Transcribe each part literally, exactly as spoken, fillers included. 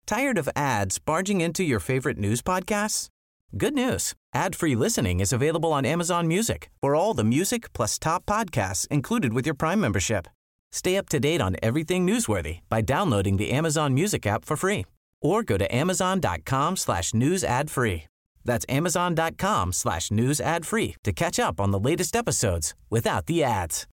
Tired of ads barging into your favorite news podcasts? Good news. Ad-free listening is available on Amazon Music for all the music plus top podcasts included with your Prime membership. Stay up to date on everything newsworthy by downloading the Amazon Music app for free or go to amazon.com slash news ad free. That's amazon.com slash news ad free to catch up on the latest episodes without the ads.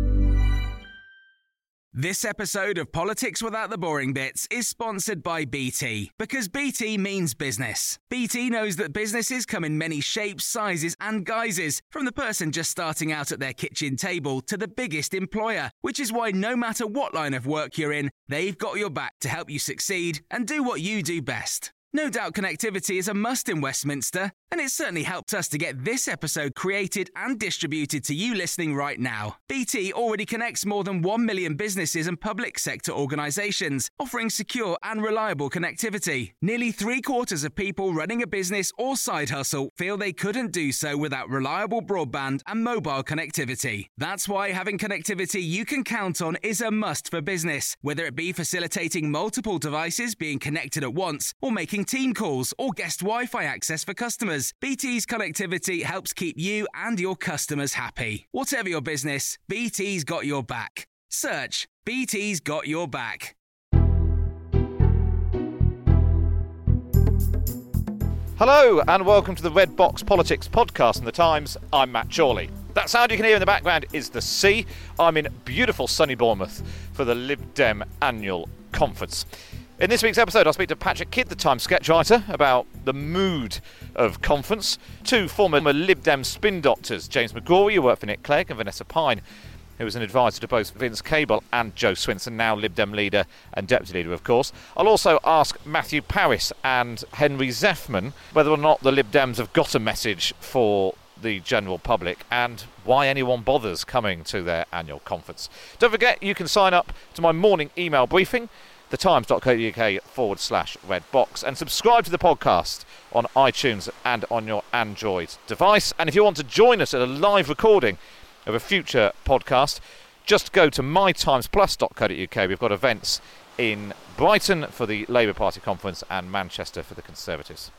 This episode of Politics Without the Boring Bits is sponsored by B T, because B T means business. B T knows that businesses come in many shapes, sizes and guises, from the person just starting out at their kitchen table to the biggest employer, which is why no matter what line of work you're in, they've got your back to help you succeed and do what you do best. No doubt connectivity is a must in Westminster, and it's certainly helped us to get this episode created and distributed to you listening right now. B T already connects more than one million businesses and public sector organisations, offering secure and reliable connectivity. Nearly three quarters of people running a business or side hustle feel they couldn't do so without reliable broadband and mobile connectivity. That's why having connectivity you can count on is a must for business, whether it be facilitating multiple devices being connected at once or making team calls or guest Wi-Fi access for customers. B T's connectivity helps keep you and your customers happy. Whatever your business, B T's got your back. Search B T's got your back. Hello and welcome to the Red Box Politics podcast in the Times. I'm Matt Chorley. That sound you can hear in the background is the sea. I'm in beautiful sunny Bournemouth for the Lib Dem annual conference. In this week's episode, I'll speak to Patrick Kidd, the Times sketch writer, about the mood of conference. Two former Lib Dem spin doctors, James McGrory, who worked for Nick Clegg, and Vanessa Pine, who was an advisor to both Vince Cable and Jo Swinson, now Lib Dem leader and deputy leader, of course. I'll also ask Matthew Parris and Henry Zeffman whether or not the Lib Dems have got a message for the general public and why anyone bothers coming to their annual conference. Don't forget, you can sign up to my morning email briefing, thetimes.co.uk forward slash red box, and subscribe to the podcast on iTunes and on your Android device. And if you want to join us at a live recording of a future podcast, just go to my times plus dot co dot uk. We've got events in Brighton for the Labour Party conference and Manchester for the Conservatives.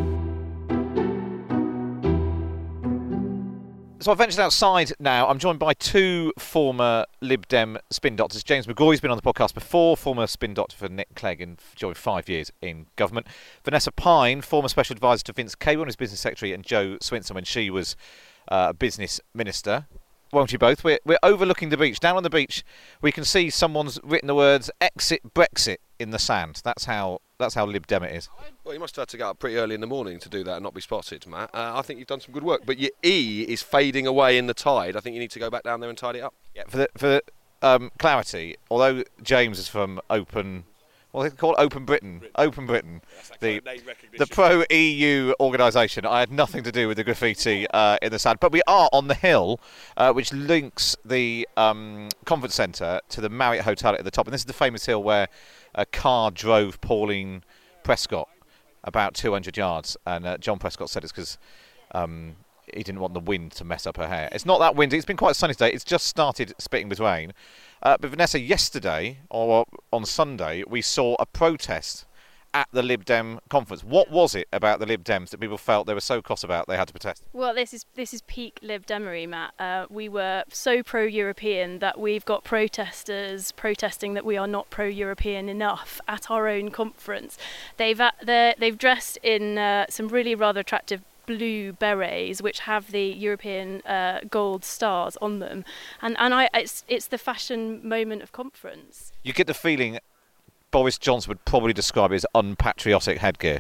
So I've ventured outside now. I'm joined by two former Lib Dem spin doctors. James McGrory's been on the podcast before, former spin doctor for Nick Clegg and joined five years in government. Vanessa Pine, former special advisor to Vince Cable and his business secretary, and Jo Swinson when she was uh, a business minister. Won't you both? We're, we're overlooking the beach. Down on the beach, we can see someone's written the words "Exit Brexit" in the sand. That's how that's how Lib Dem it is. Well, you must have had to get up pretty early in the morning to do that and not be spotted, Matt. Uh, I think you've done some good work, but your E is fading away in the tide. I think you need to go back down there and tidy it up. Yeah, for the, for um, clarity, although James is from Open, what do they call it? Open Britain. Britain. Open Britain. The, the pro-E U organisation. I had nothing to do with the graffiti uh, in the sand. But we are on the hill, uh, which links the um, conference centre to the Marriott Hotel at the top. And this is the famous hill where a car drove Pauline Prescott about two hundred yards. And uh, John Prescott said it's because um, he didn't want the wind to mess up her hair. It's not that windy. It's been quite sunny today. It's just started spitting with rain. Uh, but Vanessa, yesterday, or on Sunday, we saw a protest at the Lib Dem conference. What was it about the Lib Dems that people felt they were so cross about they had to protest? Well, this is this is peak Lib Demery, Matt. Uh, we were so pro-European that we've got protesters protesting that we are not pro-European enough at our own conference. They've uh, they've dressed in uh, some really rather attractive blue berets which have the European uh, gold stars on them, and and I it's it's the fashion moment of conference. You get the feeling Boris Johnson would probably describe it as unpatriotic headgear.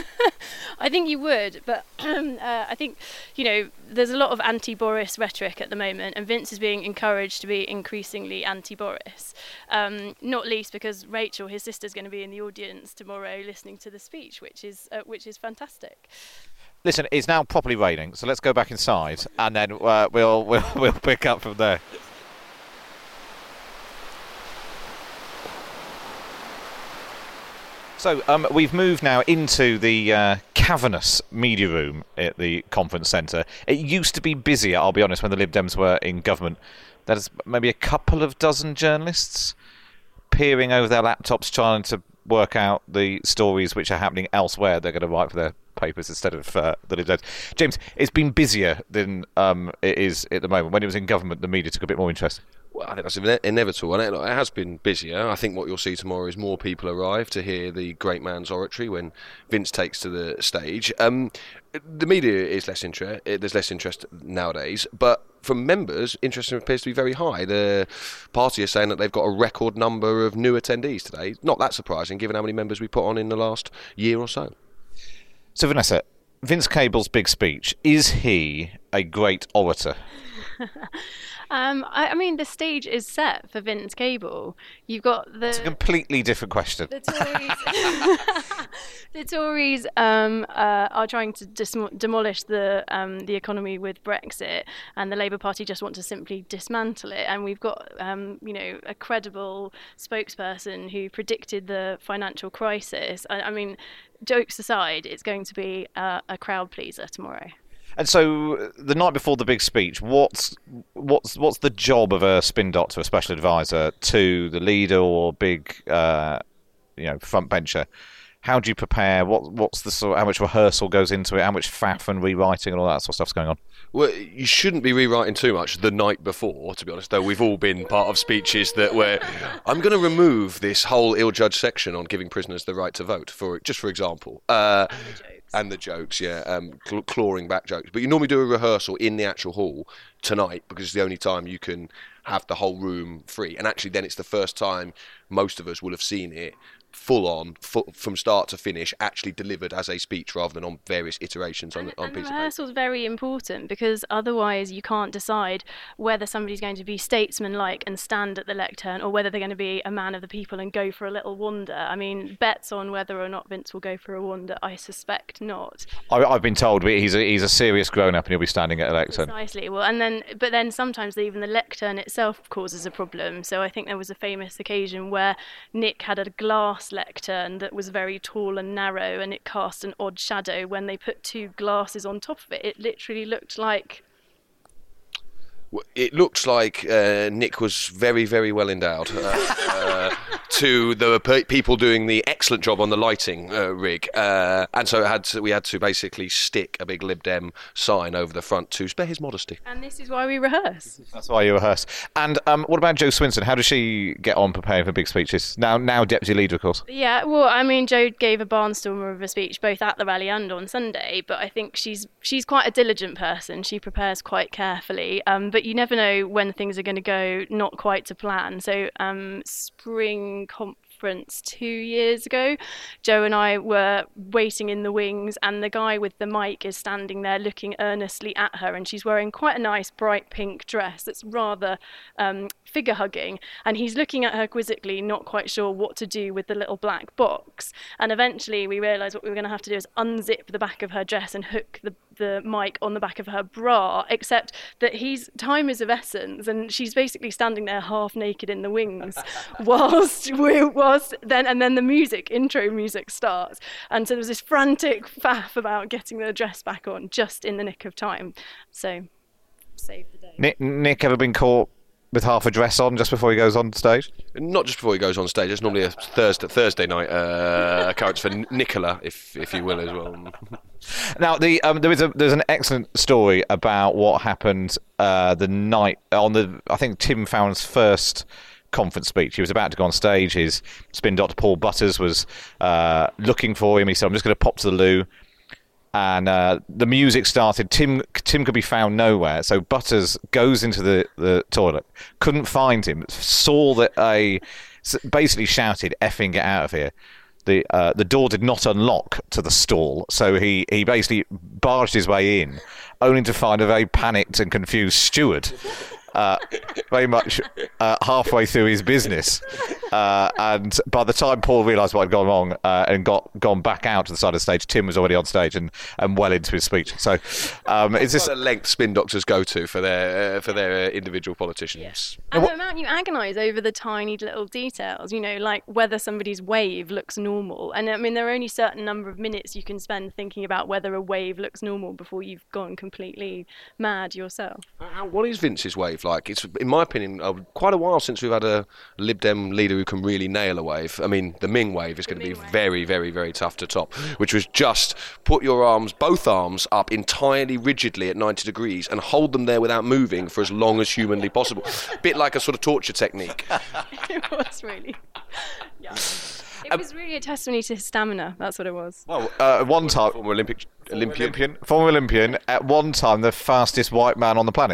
I think you would, but um, uh, I think, you know, there's a lot of anti-Boris rhetoric at the moment, and Vince is being encouraged to be increasingly anti-Boris, um, not least because Rachel, his sister's going to be in the audience tomorrow listening to the speech, which is uh, which is fantastic. Listen, it's now properly raining, so let's go back inside, and then uh, we'll, we'll we'll pick up from there. So um, we've moved now into the uh, cavernous media room at the conference centre. It used to be busier, I'll be honest, when the Lib Dems were in government. There's maybe a couple of dozen journalists. peering over their laptops trying to work out the stories which are happening elsewhere they're going to write for their papers instead of uh, the Lib Dems. James, it's been busier than um, it is at the moment. When it was in government, the media took a bit more interest. Well, I think that's ine- inevitable, and it, it has been busier. I think what you'll see tomorrow is more people arrive to hear the great man's oratory when Vince takes to the stage. Um, the media is less interest. There's less interest nowadays, but from members, interest appears to be very high. The party is saying that they've got a record number of new attendees today. Not that surprising, given how many members we put on in the last year or so. So, Vanessa, Vince Cable's big speech, is he a great orator? Um, I, I mean, the stage is set for Vince Cable. You've got the... It's a completely different question. The Tories, the Tories um, uh, are trying to dis- demolish the um, the economy with Brexit, and the Labour Party just want to simply dismantle it. And we've got, um, you know, a credible spokesperson who predicted the financial crisis. I, I mean, jokes aside, it's going to be uh, a crowd pleaser tomorrow. And so, the night before the big speech, what's what's what's the job of a spin doctor, a special advisor to the leader or big, uh, you know, front bencher? How do you prepare? What what's the sort? How much rehearsal goes into it? How much faff and rewriting and all that sort of stuff's going on? Well, you shouldn't be rewriting too much the night before, to be honest, though we've all been part of speeches that where I'm going to remove this whole ill-judged section on giving prisoners the right to vote, for just for example. Uh, and the jokes. And the jokes, yeah, um, cl- clawing back jokes. But you normally do a rehearsal in the actual hall tonight because it's the only time you can have the whole room free. And actually then it's the first time most of us will have seen it full on, full, from start to finish, actually delivered as a speech rather than on various iterations on, and, on and pieces of paper. Rehearsal is very important because otherwise you can't decide whether somebody's going to be statesman-like and stand at the lectern or whether they're going to be a man of the people and go for a little wander. I mean, bets on whether or not Vince will go for a wander, I suspect not. I, I've been told he's a, he's a serious grown-up and he'll be standing at a lectern. Precisely. Well, and then, but then sometimes even the lectern itself causes a problem. So I think there was a famous occasion where Nick had a glass lectern that was very tall and narrow, and it cast an odd shadow. When they put two glasses on top of it, it literally looked like... It looked like uh, Nick was very, very well endowed uh, uh, to the pe- people doing the excellent job on the lighting uh, rig. Uh, and so it had to, we had to basically stick a big Lib Dem sign over the front to spare his modesty. And this is why we rehearse. That's why you rehearse. And um, what about Jo Swinson? How does she get on preparing for big speeches? Now, now Deputy Leader, of course. Yeah, well, I mean, Jo gave a barnstormer of a speech both at the rally and on Sunday, but I think she's she's quite a diligent person. She prepares quite carefully, um, but you never know when things are going to go not quite to plan. So um, spring conference two years ago, Jo and I were waiting in the wings, and the guy with the mic is standing there looking earnestly at her, and she's wearing quite a nice bright pink dress that's rather um, figure hugging, and he's looking at her quizzically, not quite sure what to do with the little black box. And eventually we realised what we were going to have to do is unzip the back of her dress and hook the the mic on the back of her bra, except that he's time is of essence, and she's basically standing there half naked in the wings whilst we whilst then and then the music intro music starts, and so there was this frantic faff about getting the dress back on just in the nick of time. So save the day. Nick, Nick ever been caught with half a dress on just before he goes on stage? Not just before he goes on stage. It's normally a Thursday Thursday night uh, occurrence for Nicola, if if you will, as well. Now, the um, there is a there's an excellent story about what happened uh, the night on the I think Tim Farron's first conference speech. He was about to go on stage. His spin doctor Paul Butters was uh, looking for him. He said, "I'm just going to pop to the loo." And uh, the music started. Tim Tim could be found nowhere. So Butters goes into the, the toilet, couldn't find him, saw that a basically shouted, "Effing get out of here." The uh, the door did not unlock to the stall, so he, he basically barged his way in, only to find a very panicked and confused steward, uh, very much uh, halfway through his business. Uh, and by the time Paul realised what had gone wrong uh, and got gone back out to the side of the stage, Tim was already on stage and, and well into his speech. So, um, is this the length spin doctors go to for their uh, for their uh, individual politicians? Yeah. And the amount you agonise over the tiny little details, you know, like whether somebody's wave looks normal. And I mean, there are only a certain number of minutes you can spend thinking about whether a wave looks normal before you've gone completely mad yourself. How, what is Vince's wave? wave. Like, it's, in my opinion, uh, quite a while since we've had a Lib Dem leader who can really nail a wave. I mean, the Ming wave is going to be wave. very, very, very tough to top, which was just put your arms, both arms, up entirely rigidly at ninety degrees and hold them there without moving for as long as humanly possible. Bit like a sort of torture technique. It was really, yeah. It was really a testimony to his stamina. That's what it was. Well, uh, at one time, Former Olympic Olympian. Olympian, former Olympian, at one time the fastest white man on the planet.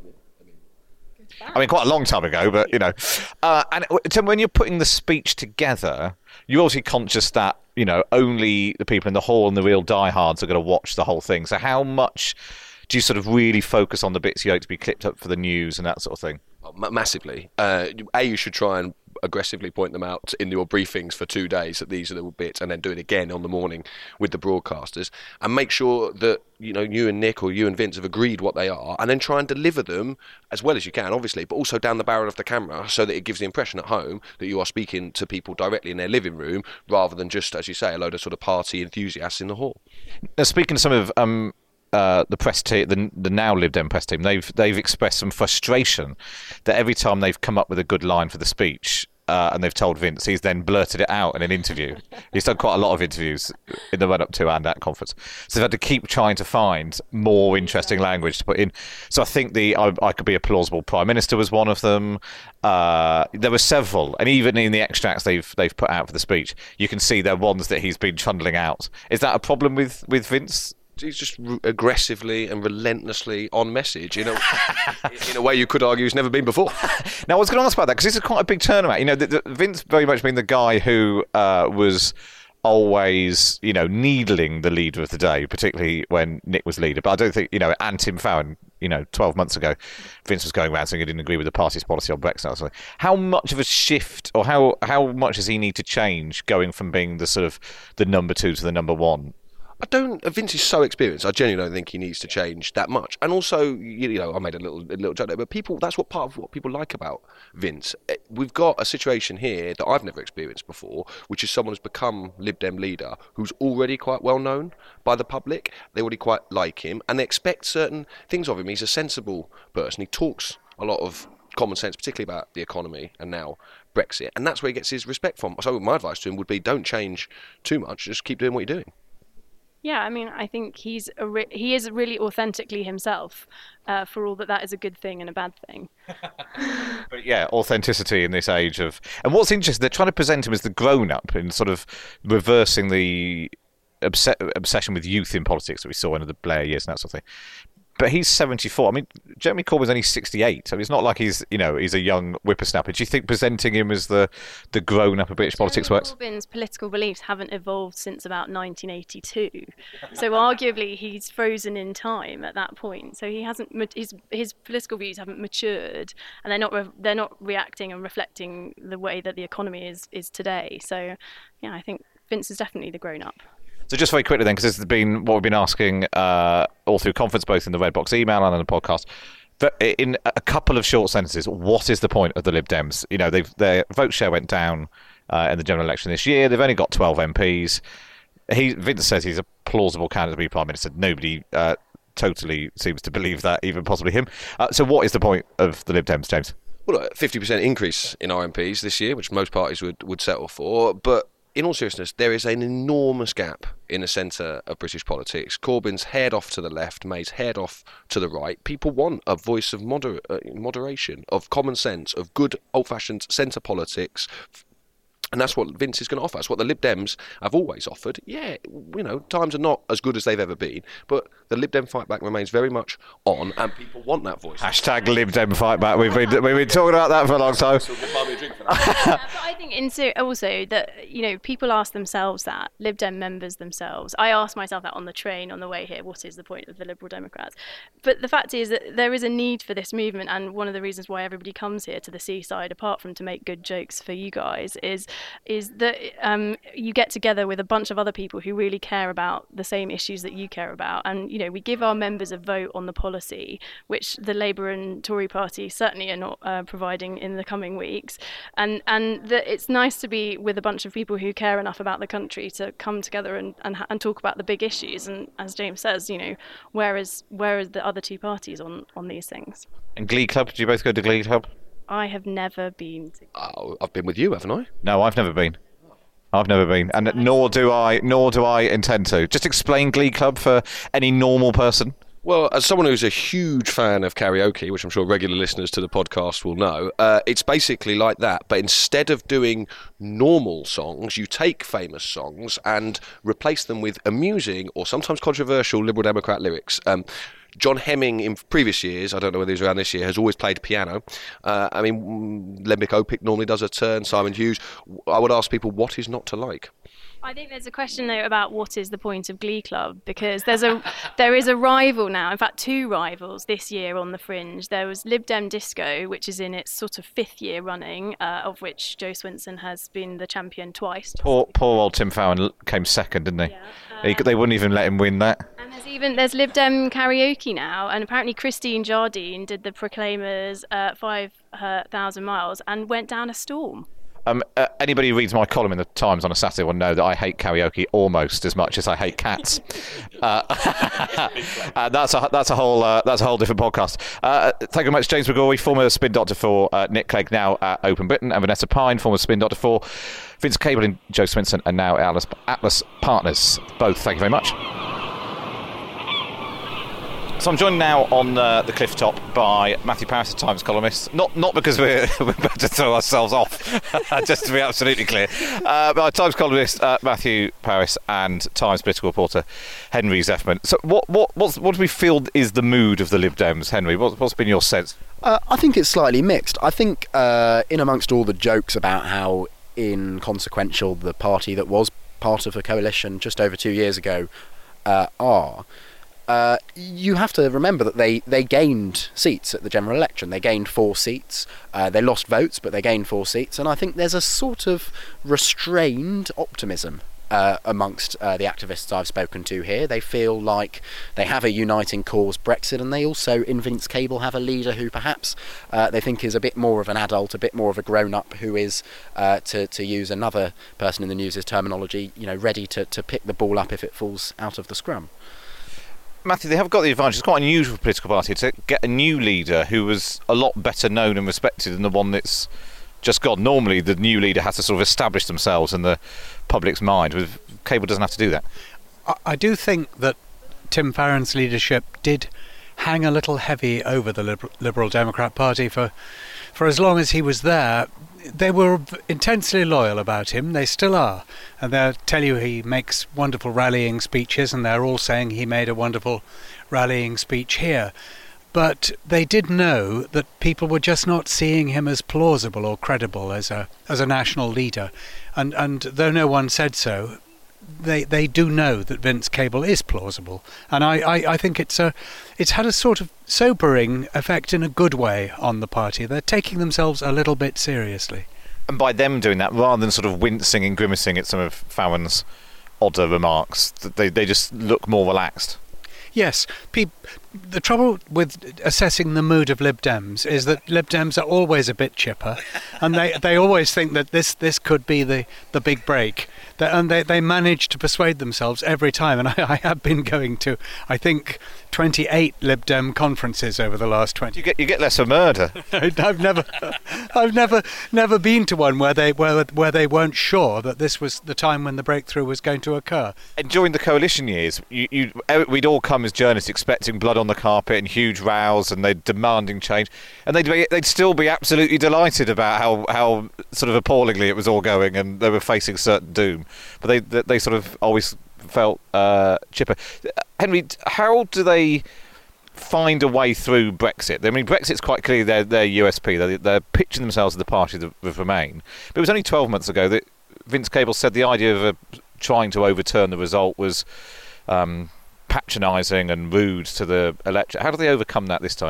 I mean, quite a long time ago, but you know. Uh, and so when you're putting the speech together, you're obviously conscious that you know only the people in the hall and the real diehards are going to watch the whole thing. So how much do you sort of really focus on the bits you like to be clipped up for the news and that sort of thing? M- massively. Uh, a, you should try and aggressively point them out in your briefings for two days that these are the bits, and then do it again on the morning with the broadcasters, and make sure that you know you and Nick or you and Vince have agreed what they are, and then try and deliver them as well as you can, obviously, but also down the barrel of the camera, so that it gives the impression at home that you are speaking to people directly in their living room, rather than just, as you say, a load of sort of party enthusiasts in the hall. Now, speaking to some of um Uh, the press team, the, the now Lib Dem press team, they've they've expressed some frustration that every time they've come up with a good line for the speech, uh, and they've told Vince, he's then blurted it out in an interview. He's done quite a lot of interviews in the run up to and at conference, so they've had to keep trying to find more interesting language to put in. So I think the I, I could be a plausible prime minister was one of them. Uh, there were several, and even in the extracts they've they've put out for the speech, you can see they're ones that he's been trundling out. Is that a problem with with Vince? He's just r- aggressively and relentlessly on message, you know, in a way you could argue he's never been before. Now, I was going to ask about that because this is quite a big turnaround. You know, the, the, Vince very much been the guy who uh, was always, you know, needling the leader of the day, particularly when Nick was leader. But I don't think, you know, and Tim Farron, you know, twelve months ago, Vince was going around saying he didn't agree with the party's policy on Brexit. So how much of a shift, or how how much does he need to change going from being the sort of the number two to the number one? I don't. Vince is so experienced. I genuinely don't think he needs to change that much. And also, you know, I made a little a little joke there, but people, that's what part of what people like about Vince. We've got a situation here that I've never experienced before, which is someone who's become Lib Dem leader, who's already quite well known by the public. They already quite like him, and they expect certain things of him. He's a sensible person. He talks a lot of common sense, particularly about the economy and now Brexit, and that's where he gets his respect from. So my advice to him would be, don't change too much. Just keep doing what you're doing. Yeah, I mean, I think he's a re- he is really authentically himself, uh, for all that that is a good thing and a bad thing. But yeah, authenticity in this age of... And what's interesting, they're trying to present him as the grown-up and sort of reversing the obs- obsession with youth in politics that we saw in the Blair years and that sort of thing. But he's seventy-four. I mean, Jeremy Corbyn's only sixty-eight. So it's not like he's, you know, he's a young whippersnapper. Do you think presenting him as the, the grown-up of British politics works? Jeremy Corbyn's political beliefs haven't evolved since about nineteen eighty-two. So arguably he's frozen in time at that point. So he hasn't his his political views haven't matured, and they're not re- they're not reacting and reflecting the way that the economy is is today. So yeah, I think Vince is definitely the grown-up. So just very quickly then, because this has been what we've been asking uh, all through conference, both in the Red Box email and on the podcast. But in a couple of short sentences, what is the point of the Lib Dems? You know, they've, their vote share went down uh, in the general election this year. They've only got twelve M Ps. He, Vince says he's a plausible candidate to be Prime Minister. Nobody uh, totally seems to believe that, even possibly him. Uh, so what is the point of the Lib Dems, James? Well, a fifty percent increase in R M Ps this year, which most parties would, would settle for. But in all seriousness, there is an enormous gap in the centre of British politics. Corbyn's haired off to the left, May's haired off to the right. People want a voice of moder- uh, moderation, of common sense, of good old-fashioned centre politics. And that's what Vince is going to offer. That's what the Lib Dems have always offered. Yeah, you know, times are not as good as they've ever been, but the Lib Dem fight back remains very much on, and people want that voice. Hashtag Lib Dem fight back. We've been we've been talking about that for a long time. Yeah, but I think in so also that, you know, people ask themselves that, Lib Dem members themselves. I asked myself that on the train on the way here. What is the point of the Liberal Democrats? But the fact is that there is a need for this movement, and one of the reasons why everybody comes here to the seaside, apart from to make good jokes for you guys, is is that um, you get together with a bunch of other people who really care about the same issues that you care about, and you know we give our members a vote on the policy, which the Labour and Tory party certainly are not uh, providing in the coming weeks, and and that it's nice to be with a bunch of people who care enough about the country to come together and and, and talk about the big issues. And as James says, you know, where is where is the other two parties on on these things? And Glee Club? Did you both go to Glee Club? I have never been to. Oh, I've been with you, haven't I? No, I've never been. I've never been, and nor do I. Nor do I intend to. Just explain Glee Club for any normal person. Well, as someone who's a huge fan of karaoke, which I'm sure regular listeners to the podcast will know, uh, it's basically like that. But instead of doing normal songs, you take famous songs and replace them with amusing or sometimes controversial Liberal Democrat lyrics. Um, John Hemming in previous years, I don't know whether he's around this year, has always played piano. Uh, I mean, Lembic Opic normally does a turn, Simon Hughes. I would ask people, what is not to like? I think there's a question though about what is the point of Glee Club, because there's a there is a rival now, in fact two rivals this year on the Fringe. There was Lib Dem Disco, which is in its sort of fifth year running, uh, of which Jo Swinson has been the champion twice. Poor, poor old Tim Farron came second, didn't he? Yeah. He, they wouldn't even let him win that. And there's even there's Lib Dem karaoke now, and apparently Christine Jardine did the Proclaimers uh, five thousand miles and went down a storm. Um, uh, anybody who reads my column in the Times on a Saturday will know that I hate karaoke almost as much as I hate cats. uh, uh, that's a that's a whole uh, that's a whole different podcast. Uh, thank you very much, James McGorry, former Spin Doctor for uh, Nick Clegg, now at Open Britain, and Vanessa Pine, former Spin Doctor for Vince Cable and Jo Swinson, and now Atlas, Atlas Partners. Both, thank you very much. So I'm joined now on uh, the cliff top by Matthew Parris, the Times columnist. Not not because we're, we're about to throw ourselves off, just to be absolutely clear. Uh, but Times columnist uh, Matthew Parris and Times political reporter Henry Zeffman. So what what what's, what do we feel is the mood of the Lib Dems, Henry? What, what's been your sense? Uh, I think it's slightly mixed. I think uh, in amongst all the jokes about how inconsequential the party that was part of a coalition just over two years ago uh, are, Uh, you have to remember that they, they gained seats at the general election. They gained four seats. Uh, they lost votes, but they gained four seats. And I think there's a sort of restrained optimism uh, amongst uh, the activists I've spoken to here. They feel like they have a uniting cause, Brexit, and they also, in Vince Cable, have a leader who perhaps uh, they think is a bit more of an adult, a bit more of a grown-up, who is, uh, to, to use another person in the news' terminology, you know, ready to, to pick the ball up if it falls out of the scrum. Matthew, they have got the advantage. It's quite unusual for a political party to get a new leader who was a lot better known and respected than the one that's just gone. Normally, the new leader has to sort of establish themselves in the public's mind. With Cable doesn't have to do that. I, I do think that Tim Farron's leadership did hang a little heavy over the Liberal, Liberal Democrat Party for for as long as he was there. They were intensely loyal about him. They still are. And they'll tell you he makes wonderful rallying speeches, and they're all saying he made a wonderful rallying speech here. But they did know that people were just not seeing him as plausible or credible as a as a national leader. And and though no one said so, they they do know that Vince Cable is plausible. And I, I, I think it's a it's had a sort of sobering effect in a good way on the party. They're taking themselves a little bit seriously. And by them doing that, rather than sort of wincing and grimacing at some of Farron's odder remarks, they they just look more relaxed. Yes, pe- the trouble with assessing the mood of Lib Dems is that Lib Dems are always a bit chipper, and they, they always think that this, this could be the, the big break. They, and they, they manage to persuade themselves every time. And I, I have been going to, I think, twenty-eight Lib Dem conferences over the last twenty. You get you get less of murder. I've never, I've never, never been to one where they where where they weren't sure that this was the time when the breakthrough was going to occur. And during the coalition years, you, you we'd all come as journalists expecting blood on the carpet and huge rows, and they'd demanding change, and they'd be, they'd still be absolutely delighted about how how sort of appallingly it was all going, and they were facing certain doom. But they they, they sort of always felt uh, chipper. Henry, how do they find a way through Brexit? I mean, Brexit's quite clearly their, their U S P. They're, they're pitching themselves as the party that would remain. But it was only twelve months ago that Vince Cable said the idea of uh, trying to overturn the result was um, patronising and rude to the electorate. How do they overcome that this time?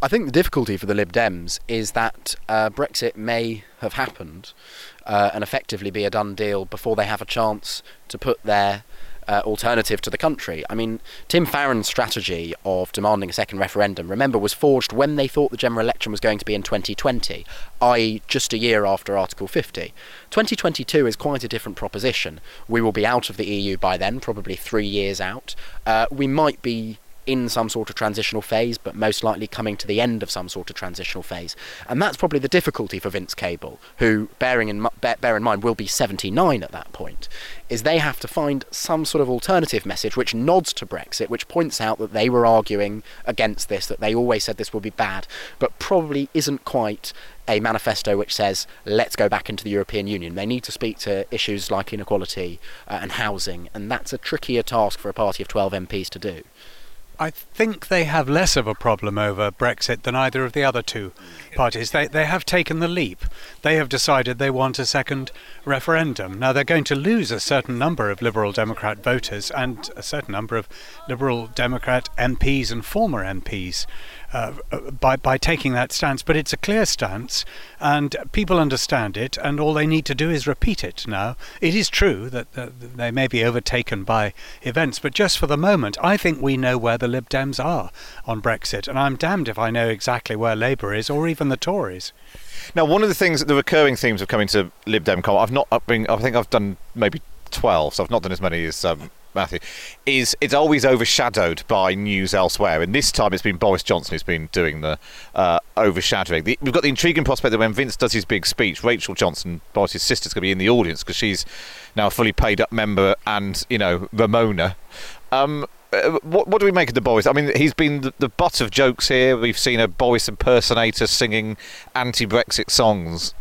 I think the difficulty for the Lib Dems is that uh, Brexit may have happened uh, and effectively be a done deal before they have a chance to put their uh, alternative to the country. I mean, Tim Farron's strategy of demanding a second referendum, remember, was forged when they thought the general election was going to be in twenty twenty, that is just a year after Article fifty. twenty twenty-two is quite a different proposition. We will be out of the E U by then, probably three years out. Uh, we might be in some sort of transitional phase, but most likely coming to the end of some sort of transitional phase. And that's probably the difficulty for Vince Cable, who, bearing in, bear, bear in mind, will be seventy-nine at that point, is they have to find some sort of alternative message which nods to Brexit, which points out that they were arguing against this, that they always said this would be bad, but probably isn't quite a manifesto which says, let's go back into the European Union. They need to speak to issues like inequality uh, and housing, and that's a trickier task for a party of twelve M Ps to do. I think they have less of a problem over Brexit than either of the other two parties. They they have taken the leap. They have decided they want a second referendum. Now, they're going to lose a certain number of Liberal Democrat voters and a certain number of Liberal Democrat M Ps and former M Ps uh, by, by taking that stance. But it's a clear stance, and people understand it, and all they need to do is repeat it now. It is true that uh, they may be overtaken by events, but just for the moment, I think we know where the Lib Dems are on Brexit, and I'm damned if I know exactly where Labour is, or even the Tories. Now, one of the things, the recurring themes of coming to Lib Dem Com, I've not, been, I think I've done maybe twelve, so I've not done as many as um, Matthew, is it's always overshadowed by news elsewhere, and this time it's been Boris Johnson who's been doing the uh, overshadowing. The, we've got the intriguing prospect that when Vince does his big speech, Rachel Johnson, Boris's sister's going to be in the audience because she's now a fully paid up member, and, you know, Ramona. Um, What, what do we make of the Boris? I mean, he's been the, the butt of jokes here. We've seen a Boris impersonator singing anti-Brexit songs.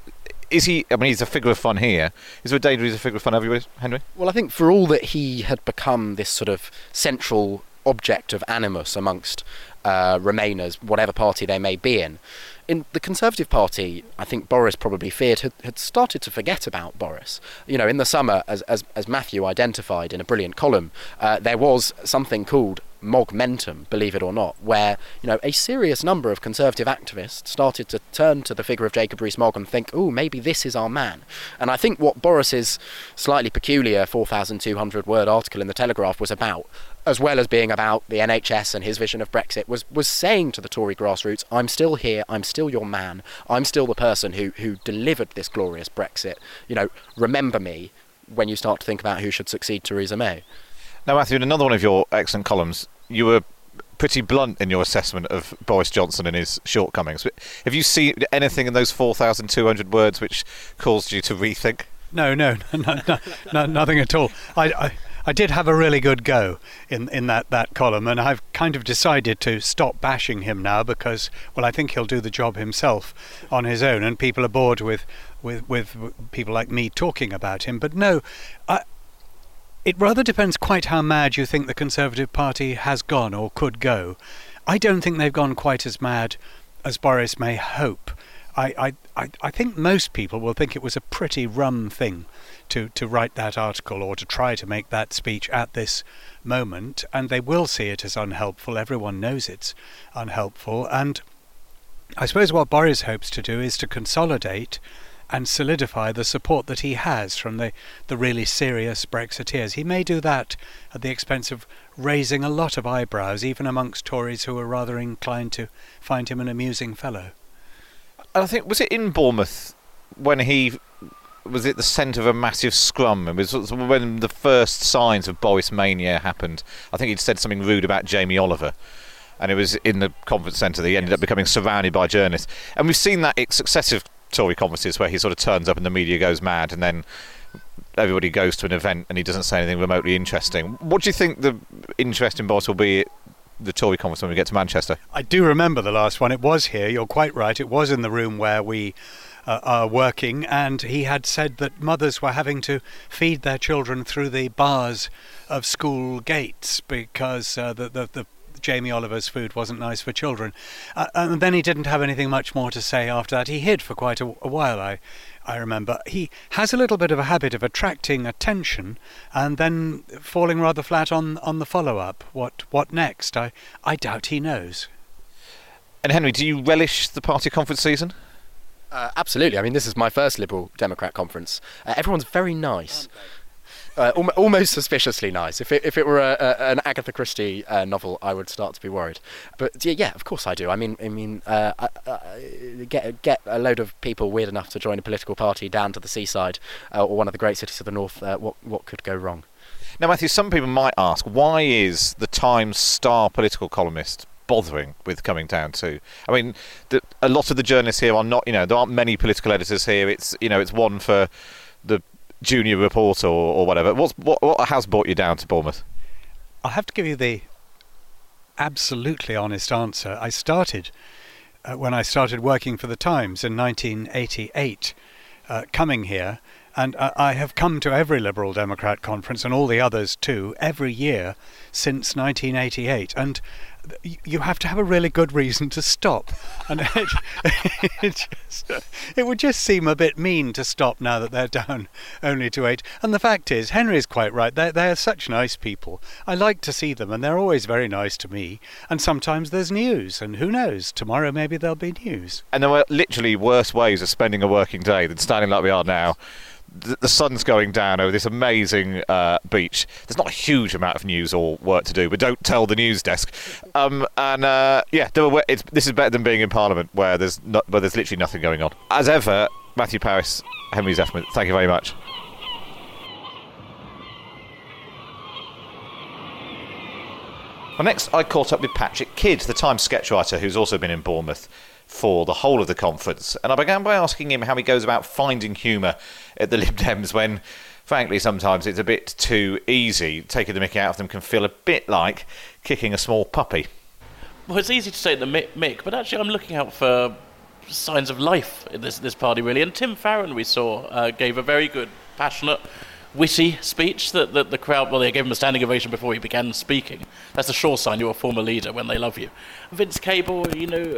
Is he, I mean, he's a figure of fun here. Is there a danger he's a figure of fun everywhere, Henry? Well, I think for all that he had become this sort of central object of animus amongst uh, Remainers, whatever party they may be in, in the Conservative Party, I think Boris probably feared, had, had started to forget about Boris. You know, in the summer, as as, as Matthew identified in a brilliant column, uh, there was something called Mogmentum, believe it or not, where, you know, a serious number of Conservative activists started to turn to the figure of Jacob Rees-Mogg and think, oh, maybe this is our man. And I think what Boris's slightly peculiar four thousand two hundred word article in The Telegraph was about, as well as being about the N H S and his vision of Brexit, was was saying to the Tory grassroots, I'm still here, I'm still your man, I'm still the person who, who delivered this glorious Brexit. You know, remember me when you start to think about who should succeed Theresa May. Now, Matthew, in another one of your excellent columns, you were pretty blunt in your assessment of Boris Johnson and his shortcomings. Have you seen anything in those four thousand two hundred words which caused you to rethink? No, no, no, no, no nothing at all. I, I, I did have a really good go in, in that, that column, and I've kind of decided to stop bashing him now because, well, I think he'll do the job himself on his own, and people are bored with, with, with people like me talking about him. But no, I... It rather depends quite how mad you think the Conservative Party has gone or could go. I don't think they've gone quite as mad as Boris may hope. I, I, I think most people will think it was a pretty rum thing to, to write that article or to try to make that speech at this moment, and they will see it as unhelpful. Everyone knows it's unhelpful. And I suppose what Boris hopes to do is to consolidate and solidify the support that he has from the, the really serious Brexiteers. He may do that at the expense of raising a lot of eyebrows, even amongst Tories who are rather inclined to find him an amusing fellow. I think, was it in Bournemouth when he was at the centre of a massive scrum? It was when the first signs of Boris mania happened. I think he'd said something rude about Jamie Oliver, and it was in the conference centre that he ended up becoming surrounded by journalists. And we've seen that in successive Tory conferences where he sort of turns up and the media goes mad, and then everybody goes to an event and he doesn't say anything remotely interesting. What do you think the interest in Boris will be at the Tory conference when we get to Manchester? I do remember the last one. It was here, you're quite right. It was in the room where we uh, are working, and he had said that mothers were having to feed their children through the bars of school gates because uh, the, the, the Jamie Oliver's food wasn't nice for children. Uh, and then he didn't have anything much more to say after that. He hid for quite a, a while, I, I remember. He has a little bit of a habit of attracting attention and then falling rather flat on, on the follow-up. What what next? I, I doubt he knows. And Henry, do you relish the party conference season? Uh, absolutely. I mean, this is my first Liberal Democrat conference. Uh, everyone's very nice. Uh, al- almost suspiciously nice. If it if it were a, a, an Agatha Christie uh, novel, I would start to be worried. But yeah, yeah, of course I do. I mean, I mean, uh, uh, uh, get get a load of people weird enough to join a political party down to the seaside uh, or one of the great cities of the north. Uh, what what could go wrong? Now, Matthew, some people might ask, why is the Times star political columnist bothering with coming down to? I mean, the, a lot of the journalists here are not. You know, there aren't many political editors here. It's you know, it's one for the junior reporter or, or whatever. What's, what what has brought you down to Bournemouth? I'll have to give you the absolutely honest answer. I started uh, when I started working for the Times in nineteen eighty-eight, uh, coming here, and uh, I have come to every Liberal Democrat conference and all the others too every year since nineteen eighty-eight, and you have to have a really good reason to stop, and it, it, just, it would just seem a bit mean to stop now that they're down only to eight. And the fact is, Henry is quite right. They're, they're such nice people. I like to see them, and they're always very nice to me. And sometimes there's news, and who knows? Tomorrow maybe there'll be news. And there were literally worse ways of spending a working day than standing like we are now. The sun's going down over this amazing uh, beach. There's not a huge amount of news or work to do, but don't tell the news desk. Um, and uh, yeah, there were, it's, this is better than being in Parliament, where there's not, where there's literally nothing going on. As ever, Matthew Parris, Henry Zeffman, thank you very much. Well, next, I caught up with Patrick Kidd, the Times sketch writer, who's also been in Bournemouth for the whole of the conference, and I began by asking him how he goes about finding humour at the Lib Dems when, frankly, sometimes it's a bit too easy. Taking the mickey out of them can feel a bit like kicking a small puppy. Well, it's easy to say the mick, but actually I'm looking out for signs of life in this this party, really. And Tim Farron, we saw, uh, gave a very good, passionate, witty speech that, that the crowd, well, they gave him a standing ovation before he began speaking. That's a sure sign you're a former leader when they love you. Vince Cable, you know,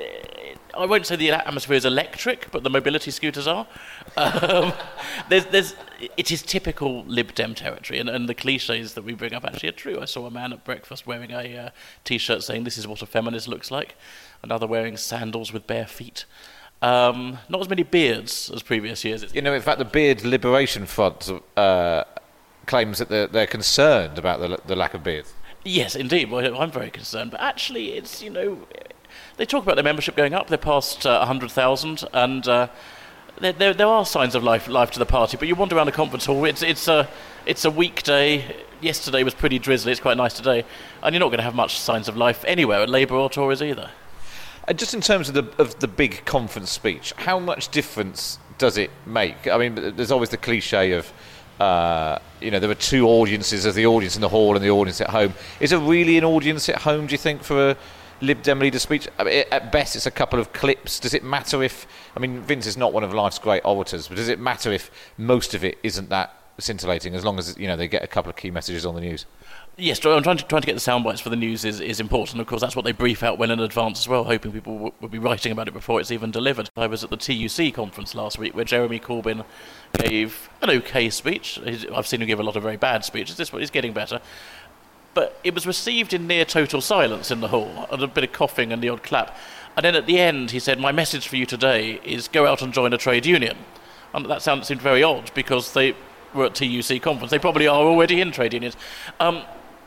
uh, I won't say the atmosphere is electric, but the mobility scooters are. Um, there's, there's, it is typical Lib Dem territory, and, and the cliches that we bring up actually are true. I saw a man at breakfast wearing a uh, T-shirt saying, "This is what a feminist looks like," another wearing sandals with bare feet. Um, not as many beards as previous years. You know, in fact, the Beard Liberation Front uh, claims that they're, they're concerned about the, the lack of beards. Yes, indeed. Well, I'm very concerned. But actually, it's, you know, they talk about their membership going up. They're past uh, one hundred thousand, and uh, there, there, there are signs of life, life to the party. But you wander around the conference hall, it's, it's, a, it's a weekday. Yesterday was pretty drizzly. It's quite nice today. And you're not going to have much signs of life anywhere at Labour or Tories either. Uh, just in terms of the of the big conference speech, how much difference does it make? I mean, there's always the cliche of, uh, you know, there are two audiences: there's the audience in the hall and the audience at home. Is there really an audience at home, do you think, for a Lib Dem leader speech? I mean, at best, it's a couple of clips. Does it matter if, I mean, Vince is not one of life's great orators, but does it matter if most of it isn't that scintillating, as long as, you know, they get a couple of key messages on the news? Yes, I'm trying to, trying to get the sound bites for the news is, is important. Of course, that's what they brief out well in advance as well, hoping people w- will be writing about it before it's even delivered. I was at the T U C conference last week where Jeremy Corbyn gave an okay speech. He's, I've seen him give a lot of very bad speeches. This one is getting better. But it was received in near total silence in the hall, and a bit of coughing and the odd clap. And then at the end he said, "My message for you today is go out and join a trade union." And that sounded, seemed very odd because they were at T U C conference. They probably are already in trade unions. Um,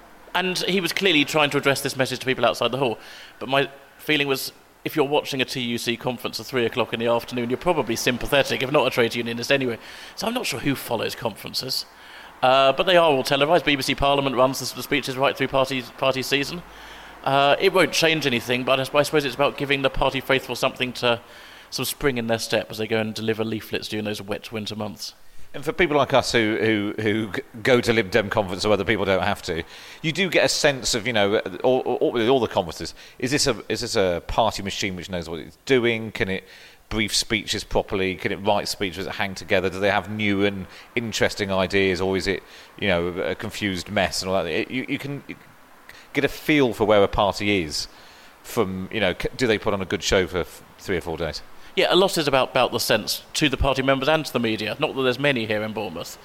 And he was clearly trying to address this message to people outside the hall. But my feeling was, if you're watching a T U C conference at three o'clock in the afternoon, you're probably sympathetic, if not a trade unionist anyway. So I'm not sure who follows conferences. Uh, but they are all televised. B B C Parliament runs the, the speeches right through party, party season. Uh, it won't change anything, but I, I suppose it's about giving the party faithful something to, some spring in their step as they go and deliver leaflets during those wet winter months. And for people like us who, who, who go to Lib Dem conference or other people don't have to, you do get a sense of, you know, all, all, all the conferences, is this a is this a party machine which knows what it's doing? Can it brief speeches properly? Can it write speeches that hang together? Do they have new and interesting ideas, or is it, you know, a confused mess and all that? It, you, you can get a feel for where a party is from, you know, do they put on a good show for three or four days? Yeah, a lot is about, about the sense to the party members and to the media. Not that there's many here in Bournemouth.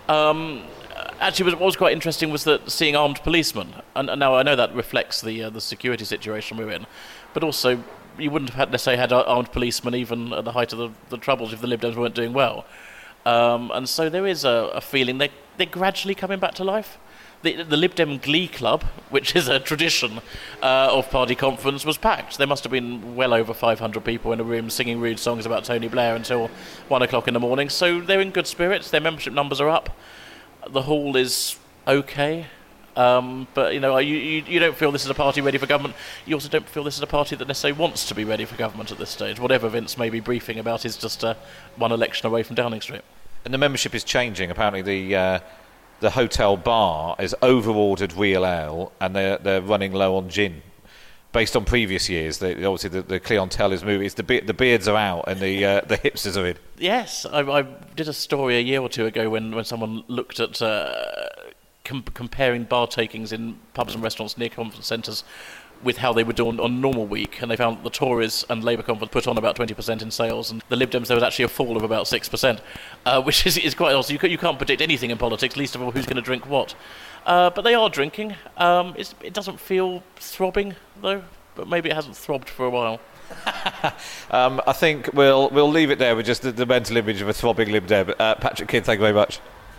Um, actually, what was quite interesting was that seeing armed policemen, and, and now I know that reflects the uh, the security situation we're in, but also you wouldn't have had, necessarily had armed policemen even at the height of the, the troubles if the Lib Dems weren't doing well. Um, and so there is a, a feeling they're, they're gradually coming back to life. The, the Lib Dem Glee Club, which is a tradition uh, of party conference, was packed. There must have been well over five hundred people in a room singing rude songs about Tony Blair until one o'clock in the morning. So they're in good spirits. Their membership numbers are up. The hall is okay. Um, but, you know, you, you, you don't feel this is a party ready for government. You also don't feel this is a party that necessarily wants to be ready for government at this stage. Whatever Vince may be briefing about is just uh, one election away from Downing Street. And the membership is changing. Apparently the... Uh The hotel bar is over-ordered real ale, and they're they're running low on gin. Based on previous years, they, obviously the, the clientele is moving. It's the be- the beards are out and the uh, the hipsters are in. Yes, I, I did a story a year or two ago when, when someone looked at uh, com- comparing bar takings in pubs and restaurants near conference centres with how they would do on, on normal week, and they found that the Tories and Labour conference put on about twenty percent in sales, and the Lib Dems there was actually a fall of about six percent, uh, which is, is quite awesome. You, can, you can't predict anything in politics, least of all who's going to drink what. Uh, but they are drinking. Um, it's, it doesn't feel throbbing, though, but maybe it hasn't throbbed for a while. um, I think we'll we'll leave it there with just the, the mental image of a throbbing Lib Dem. Uh, Patrick Kidd, thank you very much.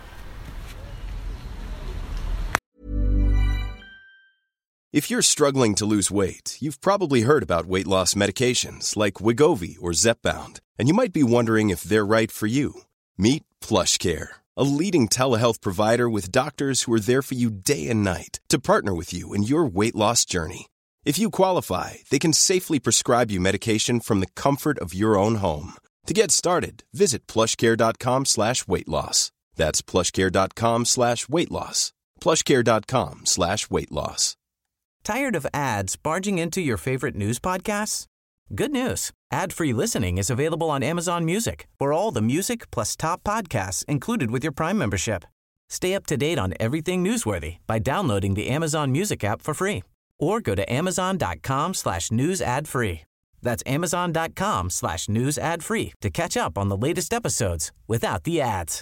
If you're struggling to lose weight, you've probably heard about weight loss medications like Wegovy or Zepbound, and you might be wondering if they're right for you. Meet PlushCare, a leading telehealth provider with doctors who are there for you day and night to partner with you in your weight loss journey. If you qualify, they can safely prescribe you medication from the comfort of your own home. To get started, visit plushcare.com slash weight loss. That's plushcare.com slash weight loss. plushcare.com slash weight loss. Tired of ads barging into your favorite news podcasts? Good news. Ad-free listening is available on Amazon Music for all the music plus top podcasts included with your Prime membership. Stay up to date on everything newsworthy by downloading the Amazon Music app for free or go to amazon.com slash news ad free. That's amazon.com slash news ad free to catch up on the latest episodes without the ads.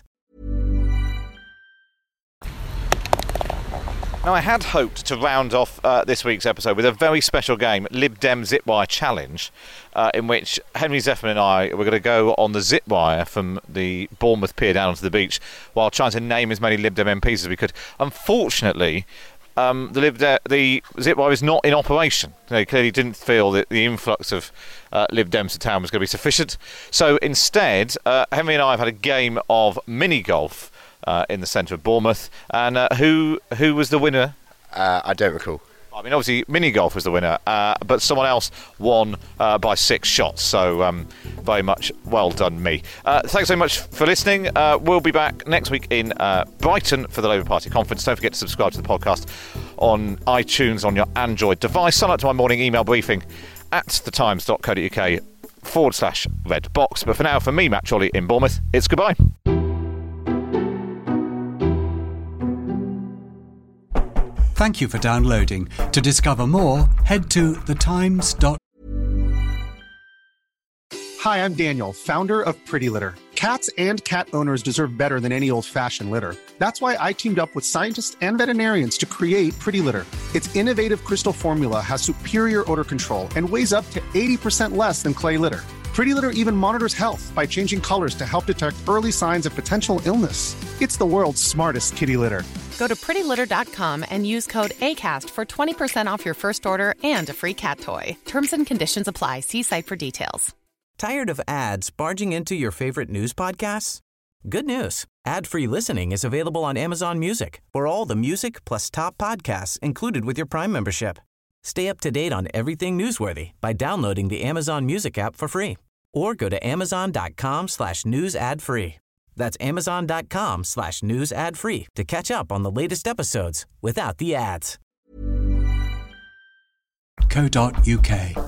Now, I had hoped to round off uh, this week's episode with a very special game, Lib Dem Zipwire Challenge, uh, in which Henry Zeffman and I were going to go on the zipwire from the Bournemouth Pier down onto the beach while trying to name as many Lib Dem M Ps as we could. Unfortunately, um, the, Lib De- the zipwire is not in operation. They clearly didn't feel that the influx of uh, Lib Dems to town was going to be sufficient. So instead, uh, Henry and I have had a game of mini-golf Uh, in the centre of Bournemouth, and uh, who who was the winner? Uh, I don't recall. I mean, obviously, mini golf was the winner, uh, but someone else won uh, by six shots. So, um, very much well done, me. Uh, thanks so much for listening. Uh, we'll be back next week in uh, Brighton for the Labour Party conference. Don't forget to subscribe to the podcast on iTunes on your Android device. Sign up to my morning email briefing at thetimes.co.uk forward slash red box. But for now, for me, Matt Chorley in Bournemouth, it's goodbye. Thank you for downloading. To discover more, head to the times dot com. Hi, I'm Daniel, founder of Pretty Litter. Cats and cat owners deserve better than any old-fashioned litter. That's why I teamed up with scientists and veterinarians to create Pretty Litter. Its innovative crystal formula has superior odor control and weighs up to eighty percent less than clay litter. Pretty Litter even monitors health by changing colors to help detect early signs of potential illness. It's the world's smartest kitty litter. Go to pretty litter dot com and use code ACAST for twenty percent off your first order and a free cat toy. Terms and conditions apply. See site for details. Tired of ads barging into your favorite news podcasts? Good news. Ad-free listening is available on Amazon Music for all the music plus top podcasts included with your Prime membership. Stay up to date on everything newsworthy by downloading the Amazon Music app for free or go to amazon.com slash news ad free. That's amazon.com slash news ad free to catch up on the latest episodes without the ads. co dot uk